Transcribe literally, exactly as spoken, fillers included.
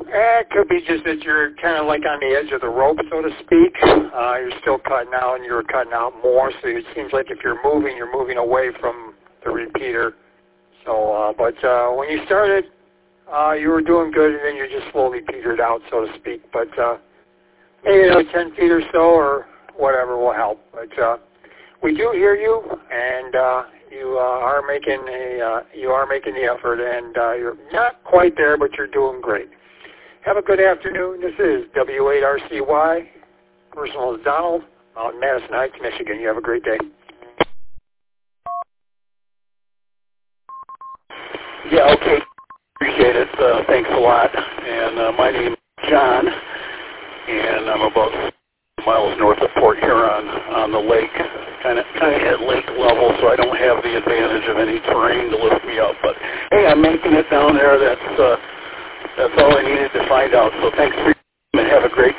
Eh, it could be just that you're kind of like on the edge of the rope, so to speak. Uh, you're still cutting out, and you're cutting out more, so it seems like if you're moving, you're moving away from the repeater. So, uh, but uh, when you started, uh, you were doing good, and then you just slowly petered out, so to speak. But uh, maybe another ten feet or so, or whatever will help. But uh, we do hear you, and uh, you uh, are making a uh, you are making the effort, and uh, you're not quite there, but you're doing great. Have a good afternoon. This is W eight R C Y, personal as Donald, out in Madison Heights, Michigan. You have a great day. Yeah, okay. Appreciate it. Uh, thanks a lot. And uh, my name is John, and I'm about miles north of Port Huron on the lake, kind of kind of at lake level, so I don't have the advantage of any terrain to lift me up. But hey, I'm making it down there. That's uh, that's all I needed to find out. So thanks for and have a great